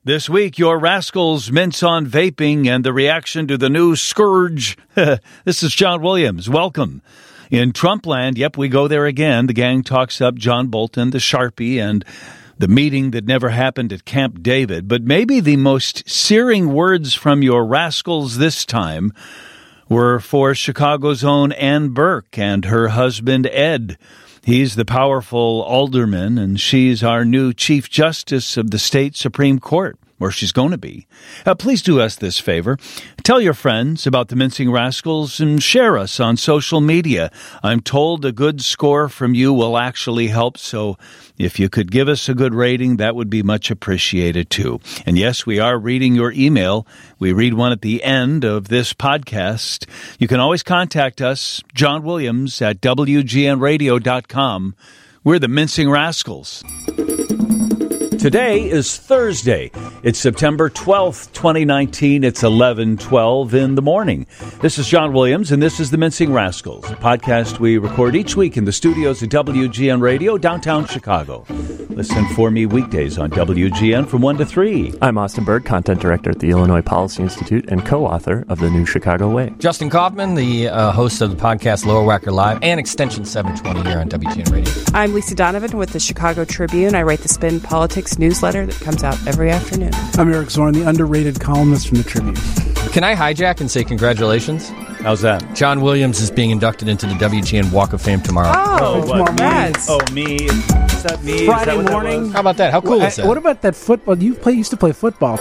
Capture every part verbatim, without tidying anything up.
This week, your rascals mince on vaping and the reaction to the new scourge. This is John Williams. Welcome. In Trumpland, yep, we go there again. The gang talks up John Bolton, the Sharpie, and the meeting that never happened at Camp David. But maybe the most searing words from your rascals this time were for Chicago's own Ann Burke and her husband, Ed. He's the powerful alderman, and she's our new Chief Justice of the state Supreme Court, where she's going to be. Uh, please do us this favor. Tell your friends about the Mincing Rascals and share us on social media. I'm told a good score from you will actually help, so if you could give us a good rating, that would be much appreciated too. And yes, we are reading your email. We read one at the end of this podcast. You can always contact us, John Williams at W G N radio dot com. We're the Mincing Rascals. Today is Thursday. It's September twelfth, twenty nineteen. It's eleven twelve in the morning. This is John Williams, and this is The Mincing Rascals, a podcast we record each week in the studios at W G N Radio, downtown Chicago. Listen for me weekdays on W G N from one to three. I'm Austin Berg, Content Director at the Illinois Policy Institute and co-author of The New Chicago Way. Justin Kaufman, the uh, host of the podcast Lower Wacker Live and Extension seven twenty here on W G N Radio. I'm Lisa Donovan with the Chicago Tribune. I write the Spin Politics newsletter that comes out every afternoon. I'm Eric Zorn, the underrated columnist from the Tribune. Can I hijack and say congratulations? How's that? John Williams is being inducted into the W G N Walk of Fame tomorrow. Oh, tomorrow morning. Oh, me? Is that me? Friday is that what morning. That was? How about that? How cool Well, is that? What about that football? You play used to play football.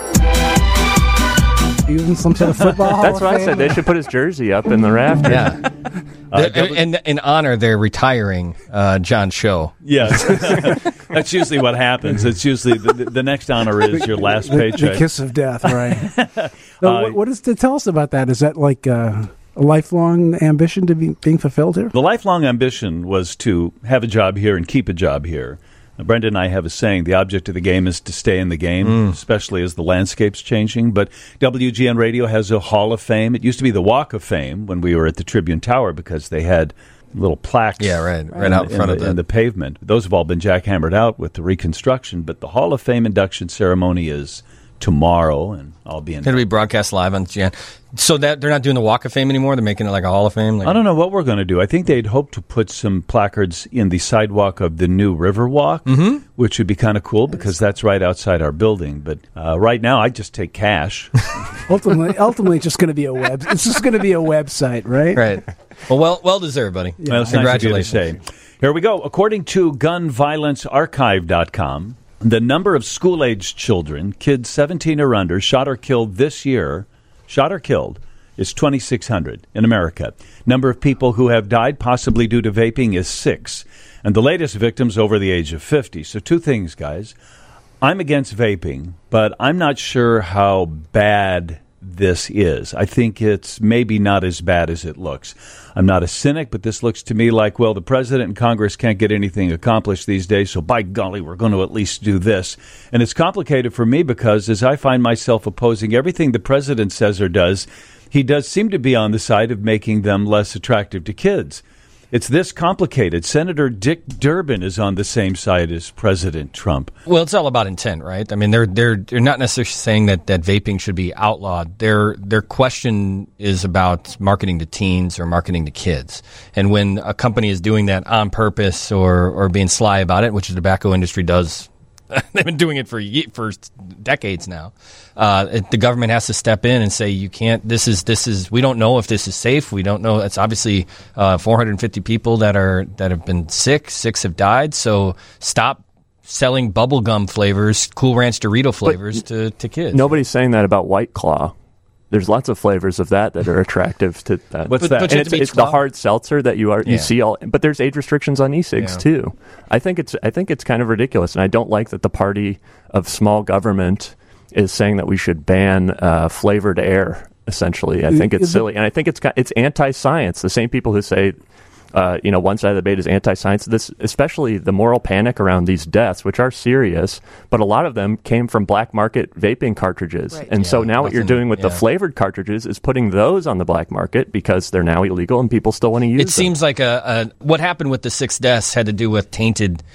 Are you in some sort of football hall That's of what I fame? said. They should put his jersey up in the rafters. Yeah. Uh, The- and in honor, they're retiring uh, John Show. Yes. That's usually what happens. It's usually the, the next honor is your last the, paycheck. the kiss of death, right? So Uh, what, what is to tell us about that? Is that like uh, a lifelong ambition to be being fulfilled here? The lifelong ambition was to have a job here and keep a job here. Now, Brenda and I have a saying, the object of the game is to stay in the game, mm. especially as the landscape's changing. But W G N Radio has a Hall of Fame. It used to be the Walk of Fame when we were at the Tribune Tower because they had little plaques Yeah, right, right out in front the, of the, in the pavement. Those have all been jackhammered out with the reconstruction, but the Hall of Fame induction ceremony is tomorrow, and I'll be in. It'll be broadcast live on G N. So that they're not doing the Walk of Fame anymore? They're making it like a Hall of Fame? Like, I don't know what we're going to do. I think they'd hoped to put some placards in the sidewalk of the new Riverwalk, mm-hmm. which would be kind of cool because that's right outside our building. But uh, right now, I just take cash. ultimately, ultimately, it's just going to be a web. It's just going to be a website, right? Right. Well, well, well deserved, buddy. Yeah. Well, it's Congratulations. Nice of you to say. Here we go. According to gun violence archive dot com, the number of school-aged children, kids seventeen or under, shot or killed this year, shot or killed, is twenty-six hundred in America. Number of people who have died, possibly due to vaping, is six. And the latest victims over the age of fifty. So two things, guys. I'm against vaping, but I'm not sure how bad this is. I think it's maybe not as bad as it looks. I'm not a cynic, but this looks to me like, well, the president and Congress can't get anything accomplished these days, so by golly, we're going to at least do this. And it's complicated for me because as I find myself opposing everything the president says or does, he does seem to be on the side of making them less attractive to kids. It's this complicated. Senator Dick Durbin is on the same side as President Trump. Well, it's all about intent, right? I mean, they're they're they're not necessarily saying that, that vaping should be outlawed. Their their question is about marketing to teens or marketing to kids. And when a company is doing that on purpose or or being sly about it, which the tobacco industry does, they've been doing it for for decades now. Uh, it, the government has to step in and say, you can't, this is, this is, we don't know if this is safe. We don't know. It's obviously uh, four hundred fifty people that are, that have been sick. Six have died. So stop selling bubblegum flavors, Cool Ranch Dorito flavors to, to kids. Nobody's saying that about White Claw. There's lots of flavors of that that are attractive to that. What's But- that? but And you it's, have to be it's the twelve. hard seltzer that you are you Yeah. see all, but there's age restrictions on e-cigs Yeah. too. I think it's I think it's kind of ridiculous, and I don't like that the party of small government is saying that we should ban uh, flavored air. Essentially, I think it's Is it- silly, and I think it's ki- it's anti-science. The same people who say, uh, you know, one side of the debate is anti-science. This, especially the moral panic around these deaths, which are serious, but a lot of them came from black market vaping cartridges. Right. And so Yeah, now what you're nothing- doing with the yeah. flavored cartridges is putting those on the black market because they're now illegal and people still want to use It them. seems like a, a what happened with the six deaths had to do with tainted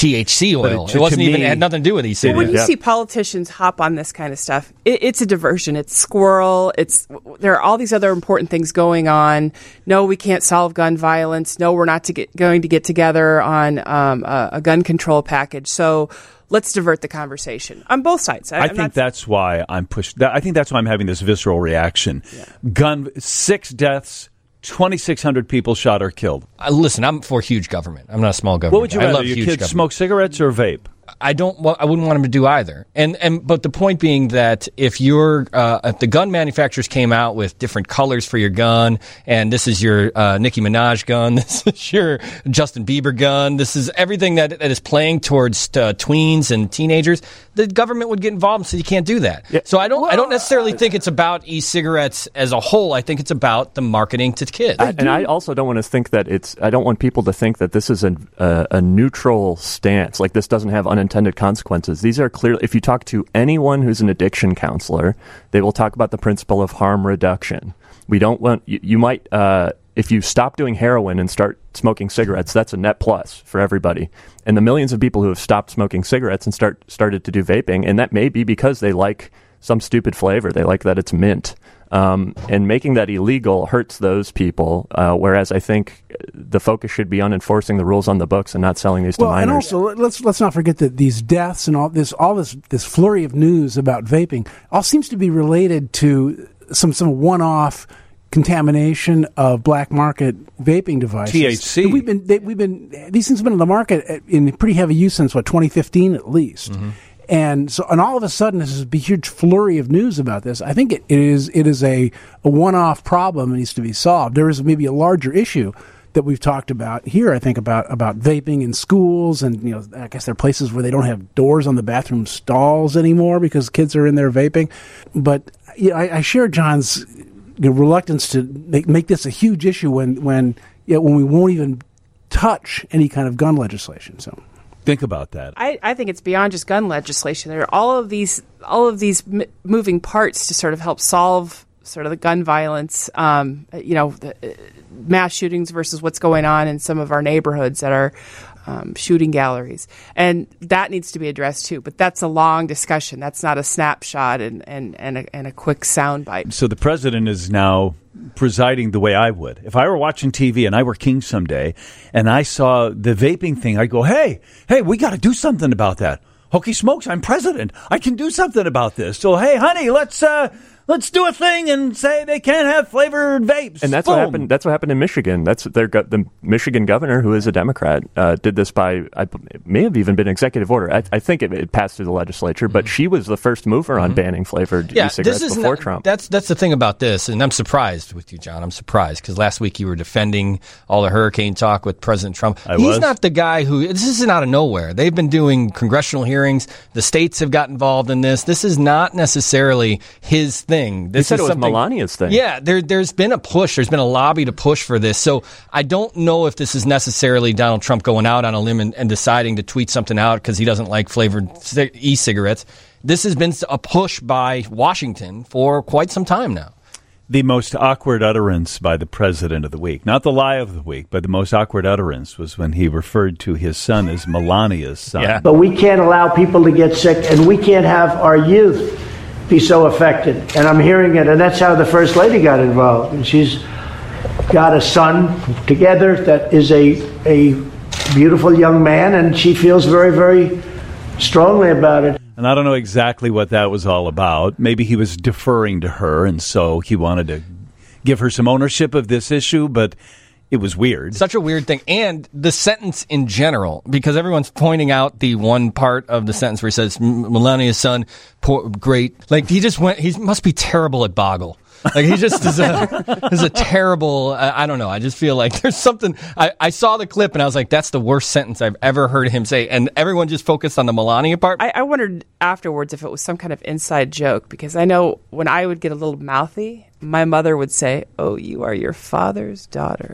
T H C oil. It, it wasn't me, even it had nothing to do with e-cigarettes. When you Yep. see politicians hop on this kind of stuff, it, it's a diversion. It's squirrel. It's there are all these other important things going on. No, we can't solve gun violence. No, we're not to get, going to get together on um, a, a gun control package. So let's divert the conversation on both sides. I, I I'm think not, that's why I'm pushed. That, I think that's why I'm having this visceral reaction. Yeah. Gun, six deaths, twenty-six hundred people shot or killed. Uh, listen, I'm for huge government. I'm not a small government. What would you guy. I rather? love Your huge kids government. smoke cigarettes or vape? I don't. Well, I wouldn't want them to do either. And and but the point being that if you're uh, if the gun manufacturers came out with different colors for your gun, and this is your uh, Nicki Minaj gun, this is your Justin Bieber gun, this is everything that that is playing towards uh, tweens and teenagers, the government would get involved and say you can't do that. Yeah. So I don't. I don't necessarily think it's about e-cigarettes as a whole. I think it's about the marketing to kids. I, and I also don't want to think that it's. I don't want people to think that this is a, a, a neutral stance. Like this doesn't have unintended consequences. These are clearly. If you talk to anyone who's an addiction counselor, they will talk about the principle of harm reduction. We don't want. You, you might. Uh, if you stop doing heroin and start smoking cigarettes, that's a net plus for everybody. And the millions of people who have stopped smoking cigarettes and start started to do vaping, and that may be because they like some stupid flavor. They like that it's mint. Um, and making that illegal hurts those people, uh, whereas I think the focus should be on enforcing the rules on the books and not selling these to Well, minors. and also let's let's not forget that these deaths and all this all this this flurry of news about vaping all seems to be related to some some one-off contamination of black market vaping devices. T H C. And we've been they, we've been these things have been on the market in pretty heavy use since what twenty fifteen at least. Mm-hmm. And so, and all of a sudden, this is a huge flurry of news about this. I think it, it is it is a, a one-off problem that needs to be solved. There is maybe a larger issue that we've talked about here. I think about about vaping in schools, and you know, I guess there are places where they don't have doors on the bathroom stalls anymore because kids are in there vaping. But you know, I, I share John's you know, reluctance to make, make this a huge issue when when you know, when we won't even touch any kind of gun legislation. So. Think about that. I, I think it's beyond just gun legislation. There are all of these all of these m- moving parts to sort of help solve sort of the gun violence, um, you know, the, uh, mass shootings versus what's going on in some of our neighborhoods that are um, shooting galleries. And that needs to be addressed too. But that's a long discussion. That's not a snapshot and, and, and, a, and a quick soundbite. So the president is now presiding the way I would. If I were watching T V and I were king someday and I saw the vaping thing, I'd go, hey, hey, we got to do something about that. Hokey smokes, I'm president. I can do something about this. So, hey, honey, let's uh, let's do a thing and say they can't have flavored vapes. And that's Boom. what happened. That's what happened in Michigan. That's their go- the Michigan governor, who is a Democrat, uh, did this by. I, it may have even been executive order. I, I think it, it passed through the legislature, but she was the first mover on banning flavored Yeah, e-cigarettes this is before not, Trump. That's that's the thing about this, and I'm surprised with you, John. I'm surprised because last week you were defending all the hurricane talk with President Trump. I He's was. not the guy who. This isn't out of nowhere. They've been doing congressional hearings. The states have got involved in this. This is not necessarily his thing. This He said is it was something, Melania's thing. Yeah, there, there's been a push. There's been a lobby to push for this. So I don't know if this is necessarily Donald Trump going out on a limb and, and deciding to tweet something out because he doesn't like flavored c- e-cigarettes. This has been a push by Washington for quite some time now. The most awkward utterance by the president of the week, not the lie of the week, but the most awkward utterance was when he referred to his son as Melania's son. Yeah. But we can't allow people to get sick, and we can't have our youth be so affected. And I'm hearing it, and that's how the First Lady got involved. And she's got a son together that is a a beautiful young man, and she feels very, very strongly about it. And I don't know exactly what that was all about. Maybe he was deferring to her, and so he wanted to give her some ownership of this issue, but it was weird. Such a weird thing. And the sentence in general, because everyone's pointing out the one part of the sentence where he says, Melania's son, poor, great. Like, he just went, he must be terrible at Boggle. Like, he just is a, is a terrible, uh, I don't know. I just feel like there's something, I, I saw the clip and I was like, that's the worst sentence I've ever heard him say. And everyone just focused on the Melania part. I, I wondered afterwards if it was some kind of inside joke, because I know when I would get a little mouthy, my mother would say, "Oh, you are your father's daughter."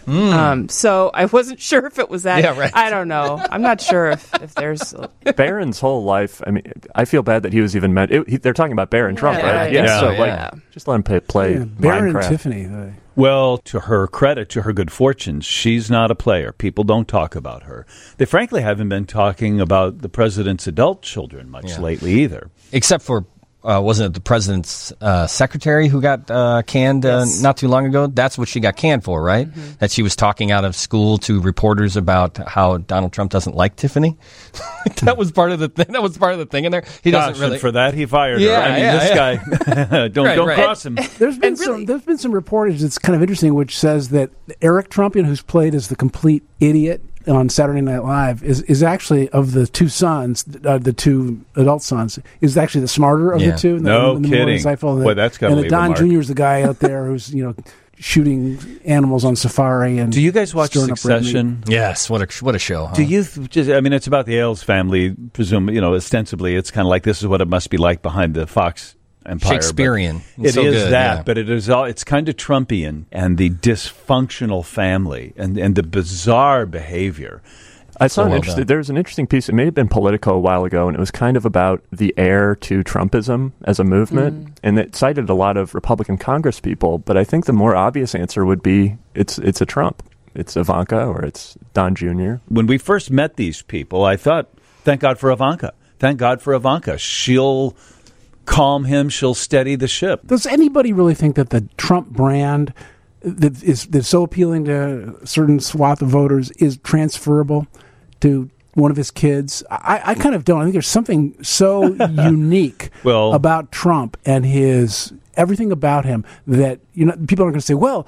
Mm. Um, so I wasn't sure if it was that. Yeah, right. I don't know. I'm not sure if, if there's... Barron's whole life, I mean, I feel bad that he was even meant... It, he, they're talking about Barron Trump, Yeah, right? yeah, Yeah, so, yeah. like, just let him play, play Yeah, Barron Minecraft. and Tiffany. They, Well, to her credit, to her good fortune, she's not a player. People don't talk about her. They frankly haven't been talking about the president's adult children much Yeah. lately either. Except for, uh, wasn't it the president's uh, secretary who got uh, canned uh, Yes. not too long ago? That's what she got canned for, right? Mm-hmm. That she was talking out of school to reporters about how Donald Trump doesn't like Tiffany. That was part of the thing. That was part of the thing in there. He Gosh, doesn't really. and for that, he fired her. Yeah, I mean, yeah, this yeah. guy, don't, Right, don't right. cross him. There's been And really- some there's been some reportage that's kind of interesting, which says that Eric Trumpian, who's played as the complete idiot on Saturday Night Live, is, is actually of the two sons, uh, the two adult sons, is actually the smarter of Yeah. the two. And No the, and the kidding. more insightful. And Boy, the- that's gotta and the leave a Don mark. Junior is the guy out there who's you know shooting animals on safari. And Do you guys watch stirring up red meat. Succession? Yes, what a what a show. Huh? Do you th- just? I mean, it's about the Ailes family. Presume you know. Ostensibly, it's kind of like this is what it must be like behind the Fox empire. but Shakespearean. It It's so is good, that, yeah. but it is all. It's kind of Trumpian and the dysfunctional family and and the bizarre behavior. I saw So an well interesting. done. There was an interesting piece. It may have been Politico a while ago, and it was kind of about the heir to Trumpism as a movement, and it cited a lot of Republican Congress people. But I think the more obvious answer would be it's it's a Trump, it's Ivanka, or it's Don Junior When we first met these people, I thought, thank God for Ivanka. Thank God for Ivanka. She'll calm him. She'll steady the ship. Does anybody really think that the Trump brand that is that's so appealing to a certain swath of voters is transferable to one of his kids? I, I kind of don't. I think there's something so unique Well- about Trump and his everything about him that you know people are going to say, well,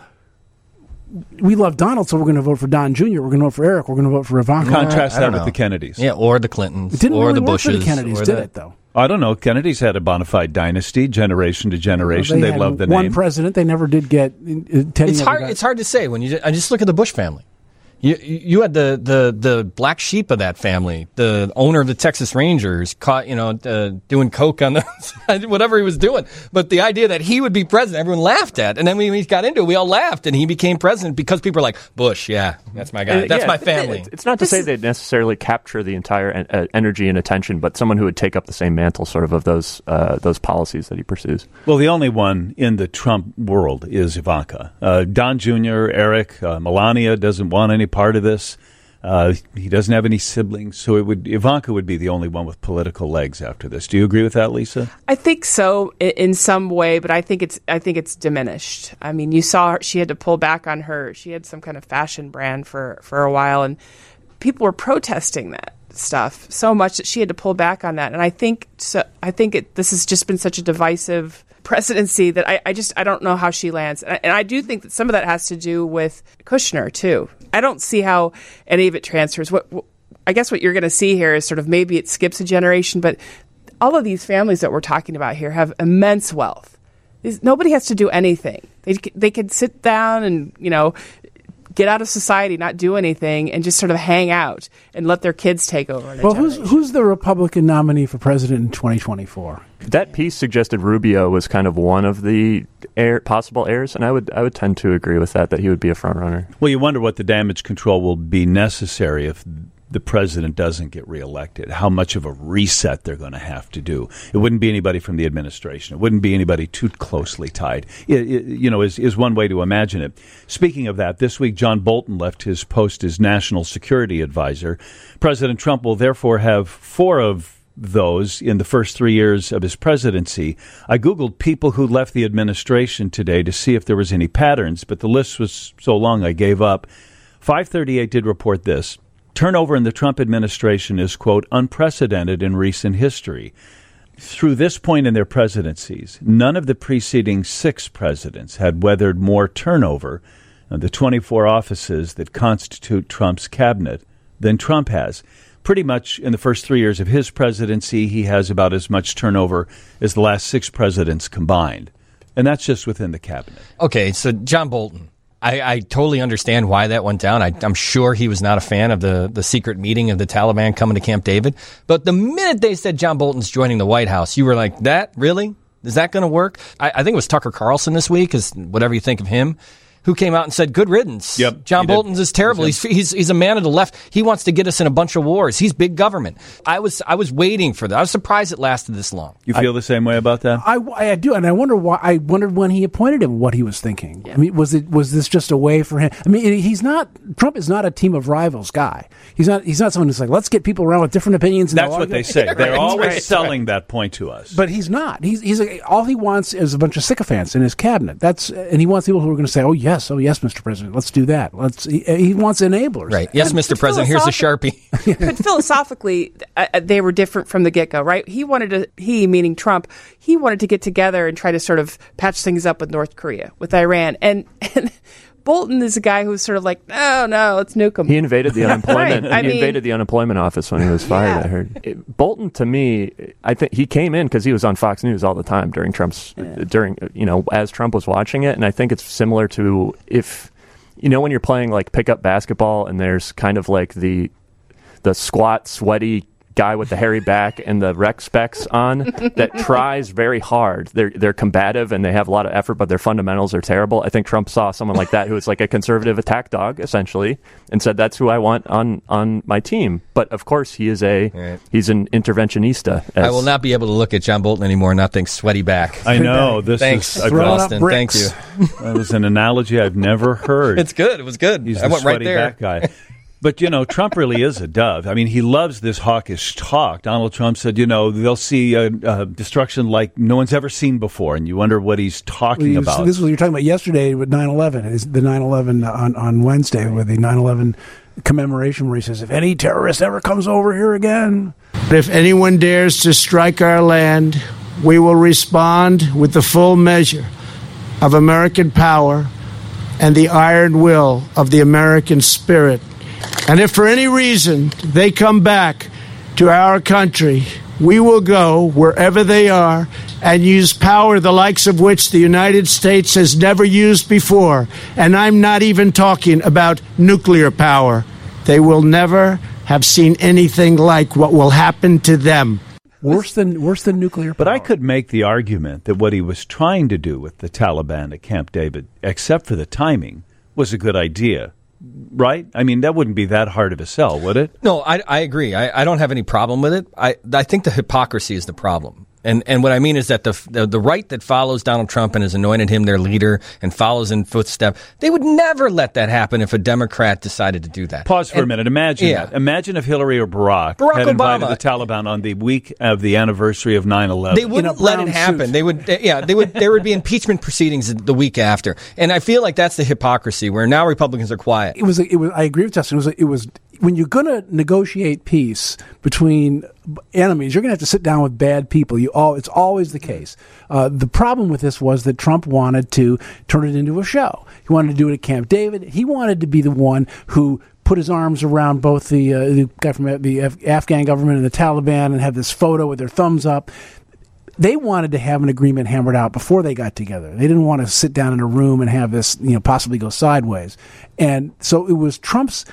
we love Donald, so we're going to vote for Don Junior We're going to vote for Eric. We're going to vote for Ivanka. Contrast I that don't with know. the Kennedys. Yeah, or the Clintons, It didn't or really the work for Bushes. the Kennedys, or did the, it though? I don't know. Kennedy's had a bona fide dynasty, generation to generation. They They, had love the one name. president. They never did get. Uh, Teddy It's never hard. got- It's hard to say when you. Just, I just look at the Bush family. You you had the, the, the black sheep of that family, the owner of the Texas Rangers, caught you know uh, doing coke on the whatever he was doing. But the idea that he would be president, everyone laughed at. And then when he got into it, we all laughed, and he became president because people were like, Bush, yeah, that's my guy, Uh, that's yeah, my it- family. it- It's not to say they'd necessarily capture the entire en- uh, energy and attention, but someone who would take up the same mantle, sort of, of those uh, those policies that he pursues. Well, the only one in the Trump world is Ivanka. Uh, Don Junior, Eric, uh, Melania doesn't want any part of this. Uh, he doesn't have any siblings, so it would Ivanka would be the only one with political legs after this. Do you agree with that, Lisa? I think so in, in some way, but I think it's I think it's diminished. I mean, you saw her, she had to pull back on her. She had some kind of fashion brand for, for a while, and people were protesting that stuff so much that she had to pull back on that. And I think so. I think it, this has just been such a divisive presidency that I, I just I don't know how she lands. And I, and I do think that some of that has to do with Kushner too. I don't see how any of it transfers. What, what I guess what you're going to see here is sort of maybe it skips a generation, but all of these families that we're talking about here have immense wealth. These, nobody has to do anything. They c- they could sit down and you know get out of society, not do anything, and just sort of hang out and let their kids take over. in a well, who's generation. who's the Republican nominee for president in twenty twenty-four? That piece suggested Rubio was kind of one of the heir, possible heirs, and I would I would tend to agree with that, that he would be a front runner. Well, you wonder what the damage control will be necessary if the president doesn't get reelected, how much of a reset they're going to have to do. It wouldn't be anybody from the administration. It wouldn't be anybody too closely tied, it, it, you know, is, is one way to imagine it. Speaking of that, this week John Bolton left his post as national security advisor. President Trump will therefore have four of those in the first three years of his presidency. I Googled people who left the administration today to see if there was any patterns, but the list was so long I gave up. five thirty-eight did report this. Turnover in the Trump administration is, quote, unprecedented in recent history. Through this point in their presidencies, none of the preceding six presidents had weathered more turnover in the twenty-four offices that constitute Trump's cabinet than Trump has. Pretty much in the first three years of his presidency, he has about as much turnover as the last six presidents combined. And that's just within the cabinet. Okay, so John Bolton. I, I totally understand why that went down. I, I'm sure he was not a fan of the, the secret meeting of the Taliban coming to Camp David. But the minute they said John Bolton's joining the White House, you were like, that? Really? Is that going to work? I, I think it was Tucker Carlson this week, is whatever you think of him. who came out and said, good riddance. Yep, John he did. Bolton's is terrible. He's, he's he's a man of the left. He wants to get us in a bunch of wars. He's big government. I was I was waiting for that. I was surprised it lasted this long. You feel I, the same way about that? I, I do, and I wonder why. I wondered when he appointed him what he was thinking. Yeah. I mean, was it was this just a way for him? I mean, he's not Trump is not a team of rivals guy. He's not he's not someone who's like, let's get people around with different opinions. And That's what they say. They're right, always right, selling right. that point to us. But he's not. He's he's a, all he wants is a bunch of sycophants in his cabinet. That's and he wants people who are going to say, "Oh yes, oh yes, Mister President, let's do that." Let's. He, he wants enablers. Right. Yes, and Mister President. Here's a Sharpie. But philosophically, uh, they were different from the get-go, right? He wanted to. He, meaning Trump, he wanted to get together and try to sort of patch things up with North Korea, with Iran, and. and Bolton is a guy who's sort of like, no, no, let's nuke him. He invaded the unemployment. Right. I he mean, invaded the unemployment office when he was fired. Yeah. I heard it, Bolton. To me, I think he came in because he was on Fox News all the time during Trump's yeah. during you know as Trump was watching it, and I think it's similar to if you know when you're playing like pickup basketball and there's kind of like the the squat, sweaty guy with the hairy back and the rec specs on that tries very hard. They're they're combative and they have a lot of effort, but their fundamentals are terrible. I think Trump saw someone like that who was like a conservative attack dog, essentially, and said, that's who I want on, on my team. But of course, he is a right. he's an interventionista. As, I will not be able to look at John Bolton anymore and not think sweaty back. I know. This Thanks, is Austin. Thank you. That was an analogy I've never heard. It's good. It was good. He's I the went right sweaty there. back guy. But, you know, Trump really is a dove. I mean, he loves this hawkish talk. Donald Trump said, you know, they'll see uh, uh, destruction like no one's ever seen before. And you wonder what he's talking well, about. This is what you were talking about yesterday with nine eleven. Is the nine eleven on, on Wednesday with the nine eleven commemoration where he says, if any terrorist ever comes over here again. If anyone dares to strike our land, we will respond with the full measure of American power and the iron will of the American spirit. And if for any reason they come back to our country, we will go wherever they are and use power the likes of which the United States has never used before. And I'm not even talking about nuclear power. They will never have seen anything like what will happen to them. Worse than worse than nuclear power. But I could make the argument that what he was trying to do with the Taliban at Camp David, except for the timing, was a good idea. Right? I mean, that wouldn't be that hard of a sell, would it? No, I, I agree. I, I don't have any problem with it. I, I think the hypocrisy is the problem. And and what I mean is that the, the the right that follows Donald Trump and has anointed him their leader and follows in footsteps, they would never let that happen if a Democrat decided to do that. Pause for and, a minute. Imagine yeah. that. Imagine if Hillary or Barack, Barack had invited Obama. the Taliban on the week of the anniversary of nine eleven. They wouldn't let it happen. Suit. They would, yeah, they would. There would be impeachment proceedings the week after, and I feel like that's the hypocrisy where now Republicans are quiet. It was. It was. I agree with Justin. It was. It was when you're going to negotiate peace between enemies, you're going to have to sit down with bad people. You all. It's always the case. Uh, the problem with this was that Trump wanted to turn it into a show. He wanted to do it at Camp David. He wanted to be the one who put his arms around both the, uh, the guy from the Af- Afghan government and the Taliban and have this photo with their thumbs up. They wanted to have an agreement hammered out before they got together. They didn't want to sit down in a room and have this, you know, possibly go sideways. And so it was Trump's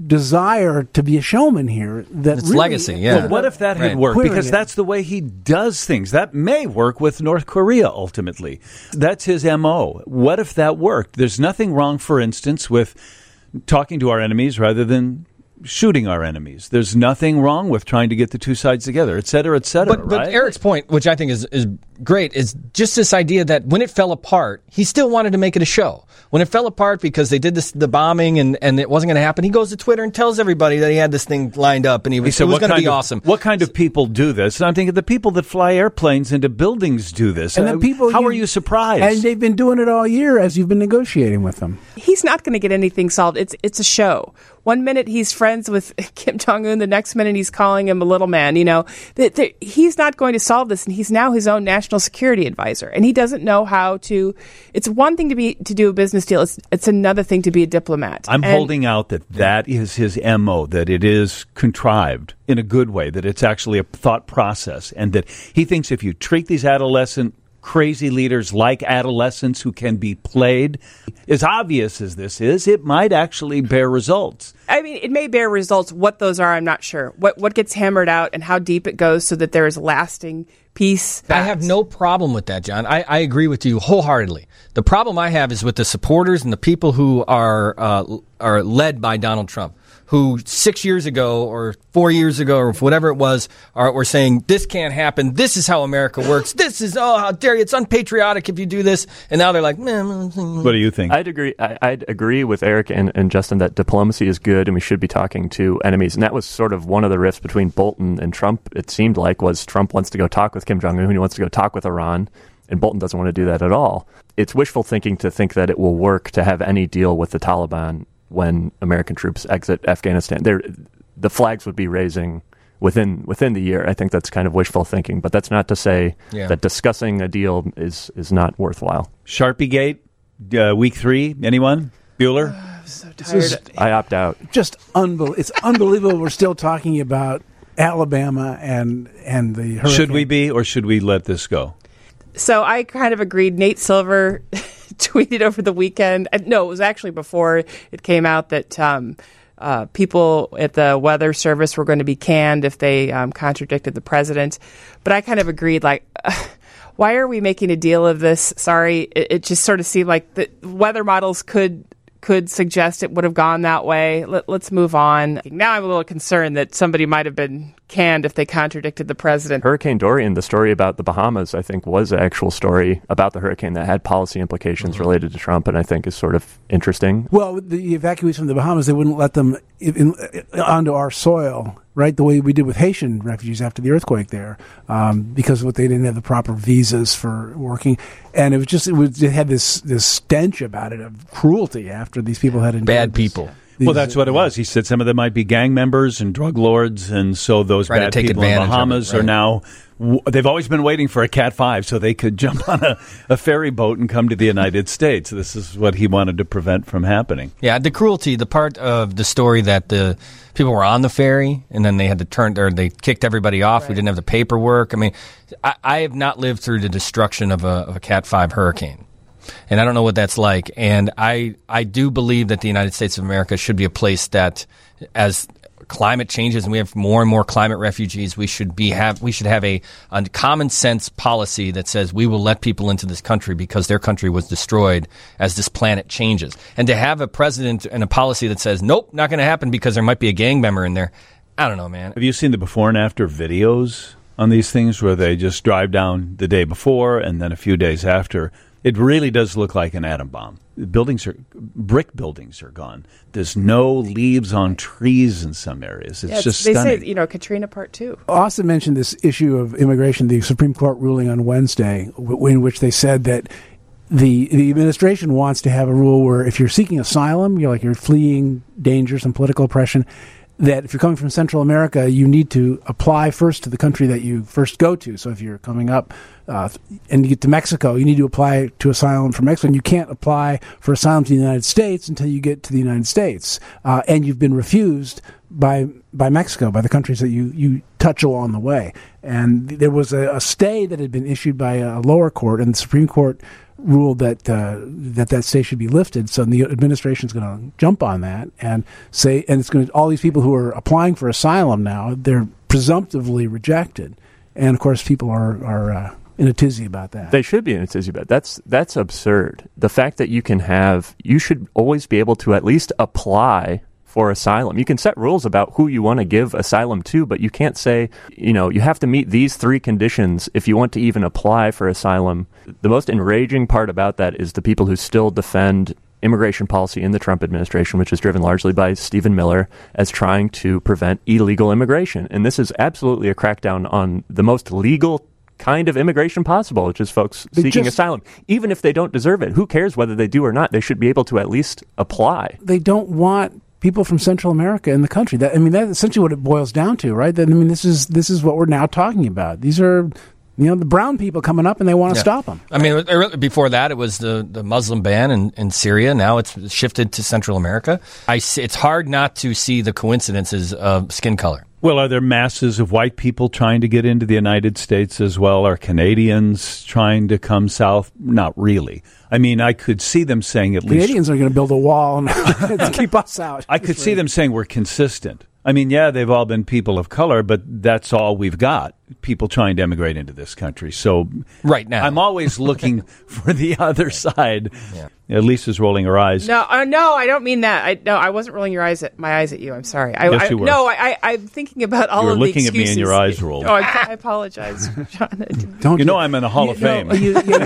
desire to be a showman here that it's really, legacy, yeah. Well, what if that right. had worked? Queering Because it. that's the way he does things. That may work with North Korea ultimately. That's his M O. What if that worked? There's nothing wrong, for instance, with talking to our enemies rather than shooting our enemies. There's nothing wrong with trying to get the two sides together, et cetera, et cetera. But, but right? Eric's point, which I think is, is great, is just this idea that when it fell apart, he still wanted to make it a show. When it fell apart because they did this, the bombing and, and it wasn't going to happen, he goes to Twitter and tells everybody that he had this thing lined up and he was, He said, it was what going to kind be of- awesome. What kind of people do this? And I'm thinking the people that fly airplanes into buildings do this. And Uh, the people how you- are you surprised? And they've been doing it all year as you've been negotiating with them. He's not going to get anything solved. It's it's a show. One minute he's friends with Kim Jong-un, the next minute he's calling him a little man. You know, that that he's not going to solve this, and he's now his own national security advisor, and he doesn't know how to. It's one thing to be to do a business deal. It's it's another thing to be a diplomat. I'm And- holding out that that is his M O, that it is contrived in a good way, that it's actually a thought process, and that he thinks if you treat these adolescent crazy leaders like adolescents who can be played. As obvious as this is, it might actually bear results. I mean, it may bear results. What those are, I'm not sure. What what gets hammered out and how deep it goes so that there is lasting peace. I have no problem with that, John. I, I agree with you wholeheartedly. The problem I have is with the supporters and the people who are uh, are led by Donald Trump, who six years ago or four years ago or whatever it was are, were saying, this can't happen. This is how America works. This is, oh, how dare you. It's unpatriotic if you do this. And now they're like, meh. What do you think? I'd agree. I, I'd agree with Eric and, and Justin that diplomacy is good and we should be talking to enemies. And that was sort of one of the rifts between Bolton and Trump, it seemed like, was Trump wants to go talk with Kim Jong-un. He wants to go talk with Iran. And Bolton doesn't want to do that at all. It's wishful thinking to think that it will work to have any deal with the Taliban when American troops exit Afghanistan. They're, the flags would be raising within within the year. I think that's kind of wishful thinking, but that's not to say yeah. that discussing a deal is, is not worthwhile. Sharpie Gate, uh, week three, anyone? Bueller? Uh, I'm so tired. Is, I opt out. Just unbelievable. It's unbelievable we're still talking about Alabama and, and the hurricane. Should we be, or should we let this go? So I kind of agreed. Nate Silver tweeted over the weekend. No, it was actually before it came out that um, uh, people at the Weather Service were going to be canned if they um, contradicted the president. But I kind of agreed, like, uh, why are we making a deal of this? Sorry, it, it just sort of seemed like the weather models could could suggest it would have gone that way. Let, let's move on. Now I'm a little concerned that somebody might have been canned if they contradicted the president. Hurricane Dorian, the story about the Bahamas, I think, was an actual story about the hurricane that had policy implications mm-hmm. related to Trump, and I think is sort of interesting. Well, the evacuees from the Bahamas, they wouldn't let them in, in, onto our soil, right, the way we did with Haitian refugees after the earthquake there, um, because what they didn't have the proper visas for working. And it was just, it, was, it had this, this stench about it of cruelty after these people had endured bad this. people. Well, that's what it was. He said some of them might be gang members and drug lords, and so those Try bad people in the Bahamas it, right. are now, they've always been waiting for a Cat five so they could jump on a, a ferry boat and come to the United States. This is what he wanted to prevent from happening. Yeah, the cruelty, the part of the story that the people were on the ferry and then they had to turn, or they kicked everybody off. Right. We didn't have the paperwork. I mean, I, I have not lived through the destruction of a, of a Cat five hurricane. And I don't know what that's like. And I I do believe that the United States of America should be a place that, as climate changes and we have more and more climate refugees, we should be have we should have a, a common sense policy that says we will let people into this country because their country was destroyed as this planet changes. And to have a president and a policy that says, nope, not going to happen because there might be a gang member in there, I don't know, man. Have you seen the before and after videos on these things where they just drive down the day before and then a few days after? It really does look like an atom bomb. Buildings are, brick buildings are gone. There's no leaves on trees in some areas. It's yeah, just they stunning. say, you know, Katrina Part Two. Austin mentioned this issue of immigration, the Supreme Court ruling on Wednesday, w- in which they said that the the administration wants to have a rule where if you're seeking asylum, you're like you're fleeing dangers and political oppression, that if you're coming from Central America, you need to apply first to the country that you first go to. So if you're coming up uh, and you get to Mexico, you need to apply to asylum from Mexico. And you can't apply for asylum to the United States until you get to the United States. Uh, and you've been refused by by Mexico, by the countries that you, you touch along the way. And there was a, a stay that had been issued by a lower court, and the Supreme Court ruled that uh, that that stay should be lifted. So the administration is going to jump on that and say, and it's going to all these people who are applying for asylum now, they're presumptively rejected, and of course people are are uh, in a tizzy about that. They should be in a tizzy about that. That's that's absurd. The fact that you can have, you should always be able to at least apply for asylum. You can set rules about who you want to give asylum to, but you can't say, you know, you have to meet these three conditions if you want to even apply for asylum. The most enraging part about that is the people who still defend immigration policy in the Trump administration, which is driven largely by Stephen Miller, as trying to prevent illegal immigration. And this is absolutely a crackdown on the most legal kind of immigration possible, which is folks they seeking just, asylum. Even if they don't deserve it, who cares whether they do or not? They should be able to at least apply. They don't want people from Central America in the country. That I mean, that's essentially what it boils down to, right? That, I mean, this is this is what we're now talking about. These are, you know, the brown people coming up, and they want to yeah. stop them. I mean, before that, it was the, the Muslim ban in, in Syria. Now it's shifted to Central America. I see, it's hard not to see the coincidences of skin color. Well, are there masses of white people trying to get into the United States as well? Are Canadians trying to come south? Not really. I mean, I could see them saying at least... Canadians are going to build a wall and to keep us out. I could see them saying we're consistent. I mean, yeah, they've all been people of color, but that's all we've got, people trying to emigrate into this country. So right now, I'm always looking for the other side. Yeah. Lisa's rolling her eyes. No, uh, no, I don't mean that. I no, I wasn't rolling your eyes at my eyes at you. I'm sorry. I, yes, I, you were. No, I, I, I'm thinking about all you were of looking the at me and your eyes rolled. Oh, I, I apologize, John. Don't you know do, I'm in the Hall you, of Fame. No, you, you,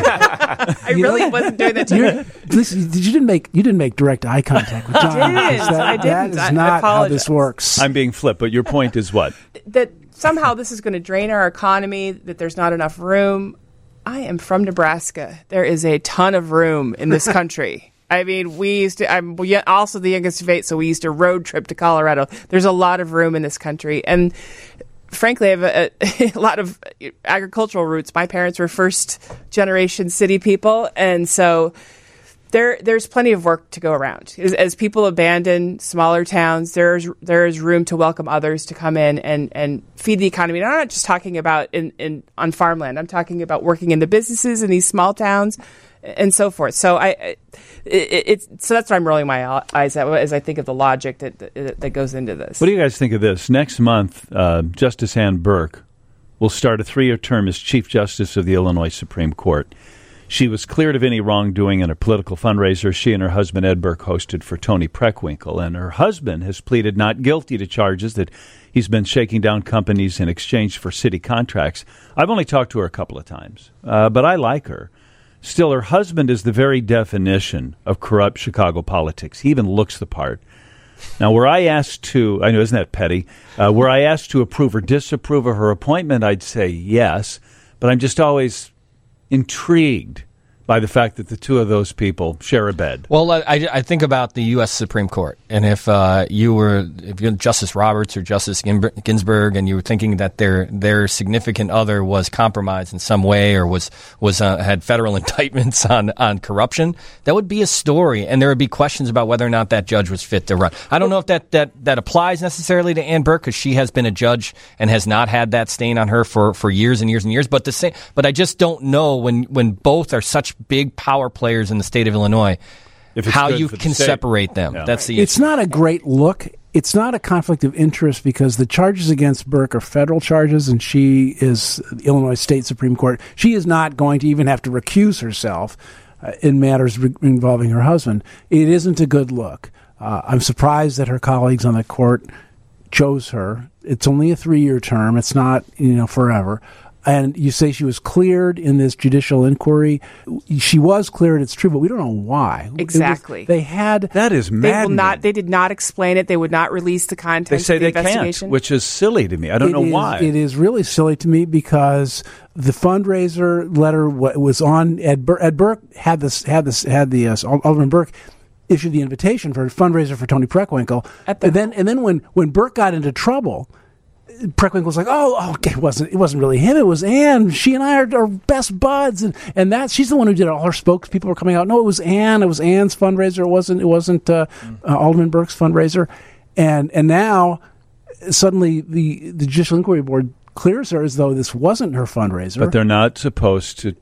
I you really know, wasn't doing that to you. Listen, you didn't make you didn't make direct eye contact with John. I didn't. That, I didn't. That I- is I not how apologize. this works. I'm being flip, but your point is what? That somehow this is going to drain our economy, that there's not enough room. I am from Nebraska. There is a ton of room in this country. I mean, we used to, I'm also the youngest of eight, so we used to road trip to Colorado. There's a lot of room in this country. And frankly, I have a, a, a lot of agricultural roots. My parents were first generation city people. And so there, there's plenty of work to go around. As, as people abandon smaller towns, there's there is room to welcome others to come in and, and feed the economy. And I'm not just talking about in, in on farmland. I'm talking about working in the businesses in these small towns and so forth. So I, it, it's so that's why I'm rolling my eyes at as I think of the logic that that, that goes into this. What do you guys think of this? Next month, uh, Justice Ann Burke will start a three-year term as Chief Justice of the Illinois Supreme Court. She was cleared of any wrongdoing in a political fundraiser she and her husband Ed Burke hosted for Tony Preckwinkle, and her husband has pleaded not guilty to charges that he's been shaking down companies in exchange for city contracts. I've only talked to her a couple of times, uh, but I like her. Still, her husband is the very definition of corrupt Chicago politics. He even looks the part. Now, were I asked to, I know, isn't that petty? Uh, were I asked to approve or disapprove of her appointment, I'd say yes, but I'm just always intrigued by the fact that the two of those people share a bed. Well, I, I think about the U S Supreme Court, and if uh, you were if you're Justice Roberts or Justice Ginsburg, and you were thinking that their their significant other was compromised in some way or was was uh, had federal indictments on, on corruption, that would be a story, and there would be questions about whether or not that judge was fit to run. I don't know if that that, that applies necessarily to Ann Burke, because she has been a judge and has not had that stain on her for, for years and years and years. But the same, but I just don't know when when both are such big power players in the state of Illinois, if it's how good you for the can state. separate them. Yeah. That's the It's issue. not a great look. It's not a conflict of interest because the charges against Burke are federal charges, and she is the Illinois State Supreme Court. She is not going to even have to recuse herself uh, in matters re- involving her husband. It isn't a good look. Uh, I'm surprised that her colleagues on the court chose her. It's only a three-year term. It's not, you know, forever. And you say she was cleared in this judicial inquiry. She was cleared, it's true, but we don't know why. Exactly. It was, they had... That is They will maddening. not. They did not explain it. They would not release the They contents say of the they investigation. can't, which is silly to me. I don't It know is- why. It is really silly to me because the fundraiser letter wa- was on Ed Burke. Ed Burke had this had this had the uh, Alderman Burke issued the invitation for a fundraiser for Tony Preckwinkle. At the- and then and then when when Burke got into trouble, Preckwinkle was like, "Oh, oh, okay, it wasn't it wasn't really him. It was Ann. She and I are, are best buds, and and that she's the one who did it. All her spokespeople were coming out. No, it was Ann. It was Ann's fundraiser. It wasn't it wasn't uh, uh, Alderman Burke's fundraiser. And and now suddenly the the Judicial Inquiry Board clears her as though this wasn't her fundraiser. But they're not supposed to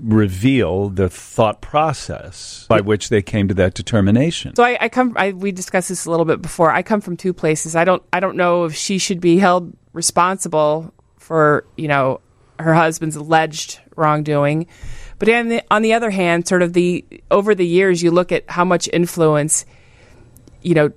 reveal the thought process by which they came to that determination. So I, I come. I, we discussed this a little bit before. I come from two places. I don't. I don't know if she should be held responsible for, you know, her husband's alleged wrongdoing. But on the on the other hand, sort of the over the years, you look at how much influence, you know,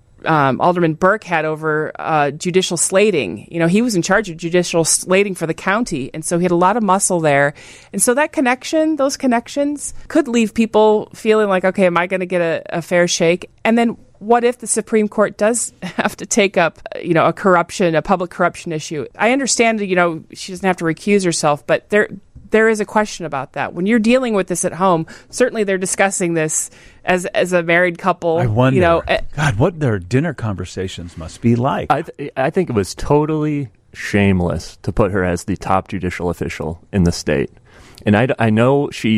um, Alderman Burke had over uh, judicial slating. You know, he was in charge of judicial slating for the county, and so he had a lot of muscle there. And so that connection, those connections, could leave people feeling like, okay, am I going to get a, a fair shake? And then what if the Supreme Court does have to take up, you know, a corruption, a public corruption issue? I understand, you know, she doesn't have to recuse herself, but there there is a question about that. When you're dealing with this at home, certainly they're discussing this as as a married couple. I wonder, you know, uh, God, what their dinner conversations must be like. I, th- I think it was totally shameless to put her as the top judicial official in the state. And I, I know she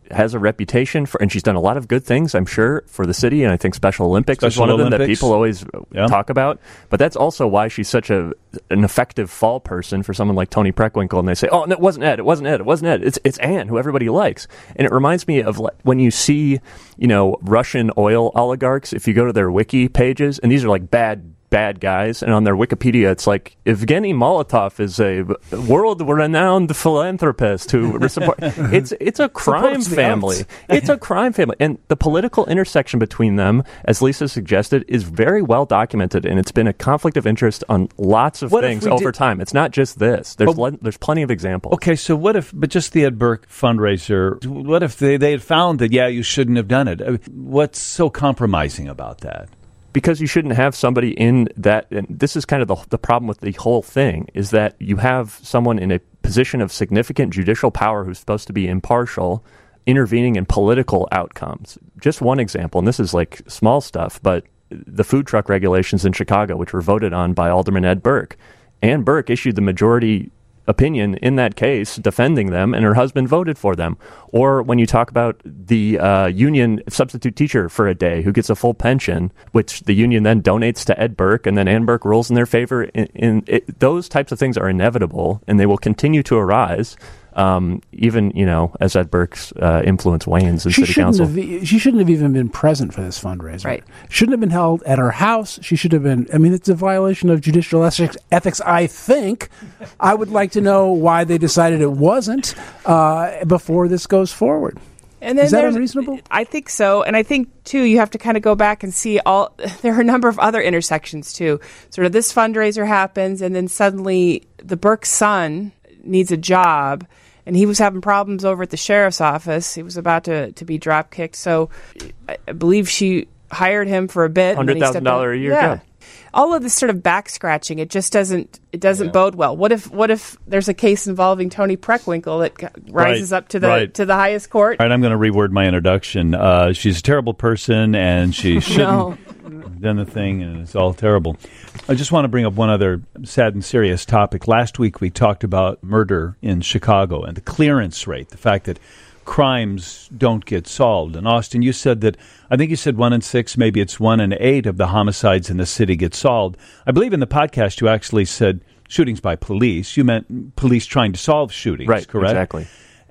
has a reputation for, and she's done a lot of good things, I'm sure, for the city. And I think Special Olympics Special is one Olympics. of them that people always yeah. talk about. But that's also why she's such a an effective fall person for someone like Toni Preckwinkle. And they say, "Oh, no, it wasn't Ed. It wasn't Ed. It wasn't Ed. It's it's Ann, who everybody likes." And it reminds me of like, when you see, you know, Russian oil oligarchs. If you go to their wiki pages, and these are like bad. bad guys, and on their Wikipedia it's like Evgeny Molotov is a world-renowned philanthropist who support. It's it's a crime family. It's a crime family, and the political intersection between them, as Lisa suggested, is very well documented, and it's been a conflict of interest on lots of what things over did... time. It's not just this. There's oh, le- there's plenty of examples. Okay, so what if, but just the Ed Burke fundraiser? What if they they had found that yeah, you shouldn't have done it? What's so compromising about that? Because you shouldn't have somebody in that, and this is kind of the, the problem with the whole thing, is that you have someone in a position of significant judicial power who's supposed to be impartial, intervening in political outcomes. Just one example, and this is like small stuff, but the food truck regulations in Chicago, which were voted on by Alderman Ed Burke. Ann Burke issued the majority opinion in that case defending them, and her husband voted for them. Or when you talk about the uh, union substitute teacher for a day who gets a full pension, which the union then donates to Ed Burke, and then Ann Burke rules in their favor. In, in it, those types of things are inevitable, and they will continue to arise. Um, even, you know, as Ed Burke's uh, influence wanes in she city council. Have, she shouldn't have even been present for this fundraiser. Right. Shouldn't have been held at her house. She should have been, I mean, it's a violation of judicial ethics, ethics I think. I would like to know why they decided it wasn't uh, before this goes forward. And then Is that unreasonable? I think so. And I think, too, you have to kind of go back and see all, there are a number of other intersections, too. Sort of this fundraiser happens, and then suddenly the Burke son needs a job, and he was having problems over at the sheriff's office. He was about to, to be drop kicked. So I believe she hired him for a bit. one hundred thousand dollars a year yeah. job. All of this sort of back scratching, it just doesn't it doesn't yeah. bode well. What if what if there's a case involving Toni Preckwinkle that rises right. up to the right. to the highest court? All right, I'm going to reword my introduction. Uh, she's a terrible person, and she shouldn't no. have done the thing, and it's all terrible. I just want to bring up one other sad and serious topic. Last week we talked about murder in Chicago and the clearance rate, the fact that crimes don't get solved. And Austin, you said that, I think you said one in six, maybe it's one in eight of the homicides in the city get solved. I believe in the podcast you actually said shootings by police. You meant police trying to solve shootings, right, correct? Exactly.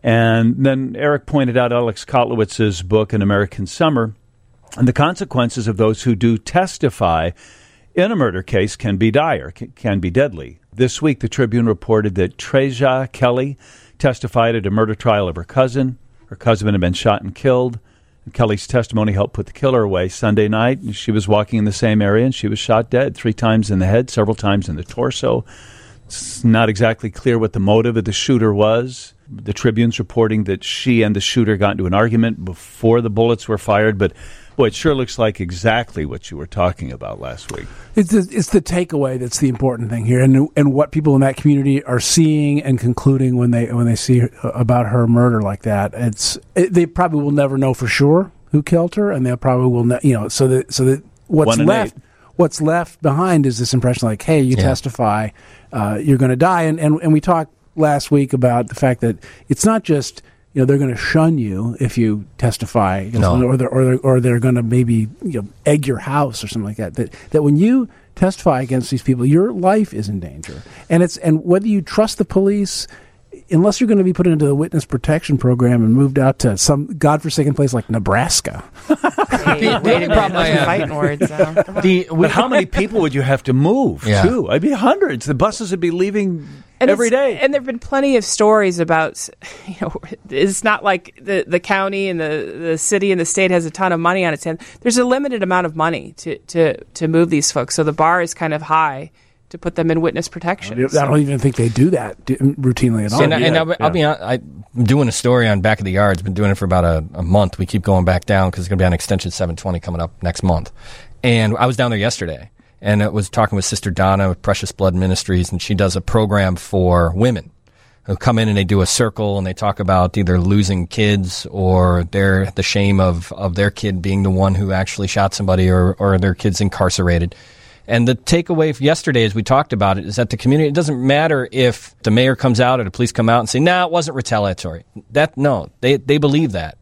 And then Eric pointed out Alex Kotlowitz's book, An American Summer, and the consequences of those who do testify in a murder case can be dire, can be deadly. This week, the Tribune reported that Treja Kelly testified at a murder trial of her cousin. Her cousin had been shot and killed. And Kelly's testimony helped put the killer away. Sunday night, she was walking in the same area, and she was shot dead three times in the head, several times in the torso. It's not exactly clear what the motive of the shooter was. The Tribune's reporting that she and the shooter got into an argument before the bullets were fired, but boy, it sure looks like exactly what you were talking about last week. It's the, it's the takeaway that's the important thing here, and and what people in that community are seeing and concluding when they when they see about her murder like that. It's it, they probably will never know for sure who killed her, and they probably will, ne- you know. So that so that what's left eight. what's left behind is this impression like, hey, you yeah. testify, uh, you're going to die, and, and and we talked last week about the fact that it's not just, you know, they're going to shun you if you testify, no. or they're, or they're, or they're going to maybe, you know, egg your house or something like that. That that when you testify against these people, your life is in danger, and it's and whether you trust the police, unless you're going to be put into the witness protection program and moved out to some godforsaken place like Nebraska. Hey, the, the only problem I have, fighting words. So. The, but how many people would you have to move yeah. to? I'd be hundreds. The buses would be leaving. And every day. And there have been plenty of stories about, you know, it's not like the, the county and the, the city and the state has a ton of money on its hands. There's a limited amount of money to, to, to move these folks. So the bar is kind of high to put them in witness protection. I don't, so. I don't even think they do that routinely at all. And, and I'll, I'll be honest, I'm doing a story on Back of the Yards. Been doing it for about a, a month. We keep going back down because it's going to be on Extension seven twenty coming up next month. And I was down there yesterday. And it was talking with Sister Donna with Precious Blood Ministries, and she does a program for women who come in and they do a circle and they talk about either losing kids or their the shame of, of their kid being the one who actually shot somebody or, or their kid's incarcerated. And the takeaway from yesterday, as we talked about it, is that the community, it doesn't matter if the mayor comes out or the police come out and say, no, nah, it wasn't retaliatory. That, no, they, they believe that.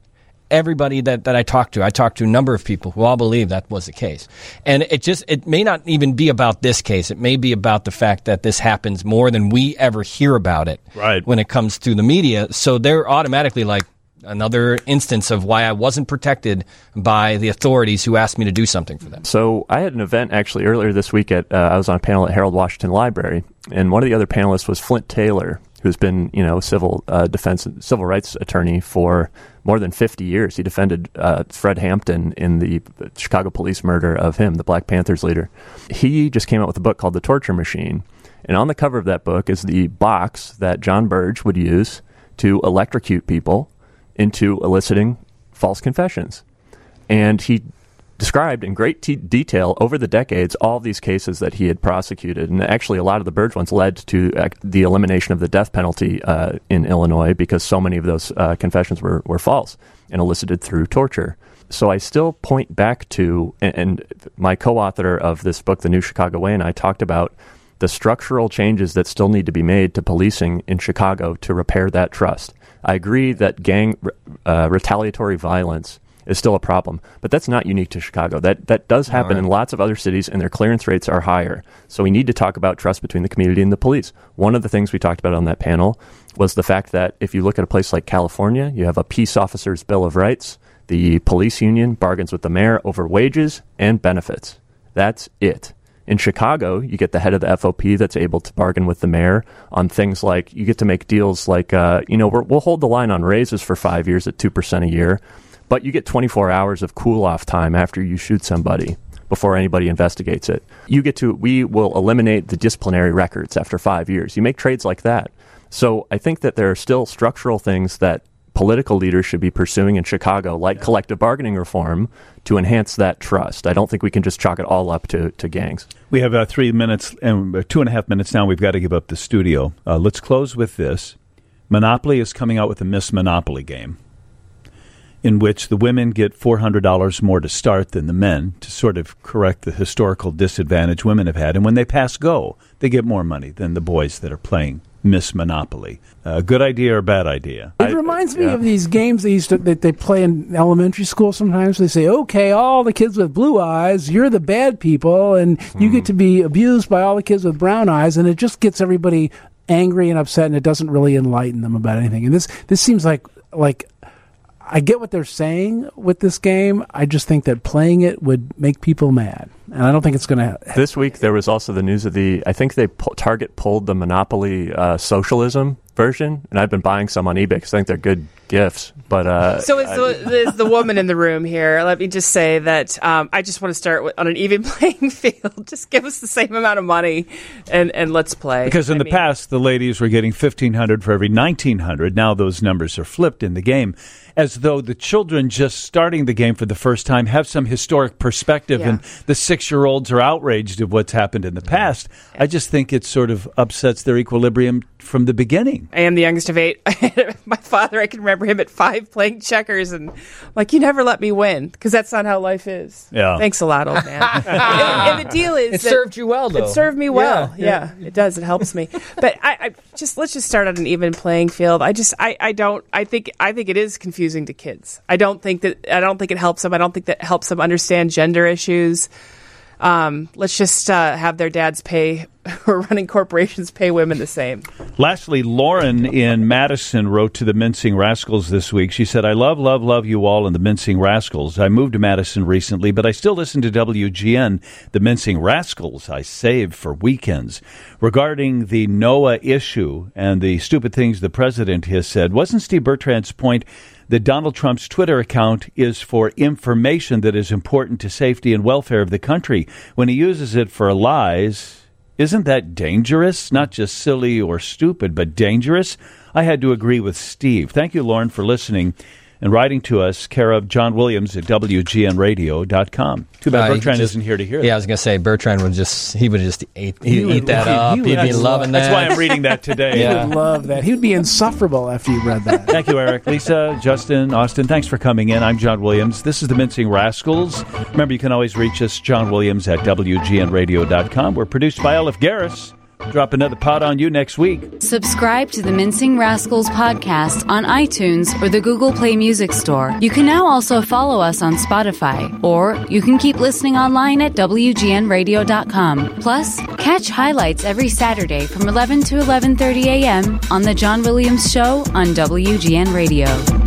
everybody that, that I talked to. I talked to a number of people who all believe that was the case. And it just, it may not even be about this case. It may be about the fact that this happens more than we ever hear about it right. when it comes to the media. So they're automatically like, another instance of why I wasn't protected by the authorities who asked me to do something for them. So I had an event actually earlier this week at, uh, I was on a panel at Harold Washington Library, and one of the other panelists was Flint Taylor, who's been, you know, civil uh, defense, civil rights attorney for more than fifty years. He defended uh, Fred Hampton in the Chicago police murder of him, the Black Panthers leader. He just came out with a book called The Torture Machine, and on the cover of that book is the box that John Burge would use to electrocute people into eliciting false confessions. And he described in great t- detail over the decades all of these cases that he had prosecuted. And actually, a lot of the Burge ones led to uh, the elimination of the death penalty uh, in Illinois because so many of those uh, confessions were, were false and elicited through torture. So I still point back to, and, and my co-author of this book, The New Chicago Way, and I talked about the structural changes that still need to be made to policing in Chicago to repair that trust. I agree that gang uh, retaliatory violence is still a problem, but that's not unique to Chicago. That that does happen right. in lots of other cities, and their clearance rates are higher. So we need to talk about trust between the community and the police. One of the things we talked about on that panel was the fact that if you look at a place like California, you have a peace officer's Bill of Rights. The police union bargains with the mayor over wages and benefits. That's it. In Chicago, you get the head of the F O P that's able to bargain with the mayor on things like, you get to make deals like, uh, you know, we're, we'll hold the line on raises for five years at two percent a year, but you get twenty-four hours of cool-off time after you shoot somebody before anybody investigates it. You get to, we will eliminate the disciplinary records after five years. You make trades like that. So I think that there are still structural things that political leaders should be pursuing in Chicago, like yeah. collective bargaining reform, to enhance that trust. I don't think we can just chalk it all up to, to gangs. We have uh, three minutes, and uh, two and a half minutes now. We've got to give up the studio. Uh, let's close with this. Monopoly is coming out with a Miss Monopoly game, in which the women get four hundred dollars more to start than the men, to sort of correct the historical disadvantage women have had. And when they pass go, they get more money than the boys that are playing Miss Monopoly. Uh, good idea or bad idea? It I, reminds me yeah. of these games they used to that they play in elementary school sometimes. They say, okay, all the kids with blue eyes, you're the bad people, and mm. you get to be abused by all the kids with brown eyes, and it just gets everybody angry and upset, and it doesn't really enlighten them about anything. And this this seems like like I get what they're saying with this game. I just think that playing it would make people mad. And I don't think it's going to... Ha- this week, there was also the news of the... I think they pu- Target pulled the Monopoly uh, socialism version, and I've been buying some on eBay because I think they're good gifts. But uh, So is the, is the woman in the room here. Let me just say that um, I just want to start with, on an even playing field. Just give us the same amount of money, and, and let's play. Because in I the mean, past, the ladies were getting fifteen hundred dollars for every nineteen hundred dollars. Now those numbers are flipped in the game, as though the children just starting the game for the first time have some historic perspective, yeah. and the six-year-olds are outraged of what's happened in the past. Yeah. I just think it sort of upsets their equilibrium from the beginning. I am the youngest of eight. My father, I can remember him at five playing checkers, and like, you never let me win, because that's not how life is. Yeah. Thanks a lot, old man. and, and the deal is, it served you well, though. It served me well. Yeah, yeah, yeah, it does. It helps me. But I, I just let's just start on an even playing field. I just, I, I don't. I think, I think it is confusing to kids. I don't think that. I don't think it helps them. I don't think that helps them understand gender issues. Um, let's just uh, have their dads pay, or running corporations pay women the same. Lastly, Lauren in Madison wrote to the Mincing Rascals this week. She said, I love, love, love you all and the Mincing Rascals. I moved to Madison recently, but I still listen to W G N. The Mincing Rascals I save for weekends. Regarding the NOAA issue and the stupid things the president has said, wasn't Steve Bertrand's point that Donald Trump's Twitter account is for information that is important to safety and welfare of the country? When he uses it for lies, isn't that dangerous? Not just silly or stupid, but dangerous? I had to agree with Steve. Thank you, Lauren, for listening and writing to us, care of John Williams at W G N radio dot com. Too bad uh, Bertrand just, isn't here to hear that. Yeah, I was going to say, Bertrand would just, he would just eat, he'd he eat that up. He He'd be loving that. That's why I'm reading that today. yeah. He would love that. He would be insufferable after you read that. Thank you, Eric. Lisa, Justin, Austin, thanks for coming in. I'm John Williams. This is the Mincing Rascals. Remember, you can always reach us, John Williams at W G N radio dot com. We're produced by Elif Garris. Drop another pot on you next week. Subscribe to the Mincing Rascals podcast on iTunes or the Google Play Music Store. You can now also follow us on Spotify, or you can keep listening online at W G N radio dot com. Plus, catch highlights every Saturday from eleven to eleven thirty a.m. on The John Williams Show on W G N Radio.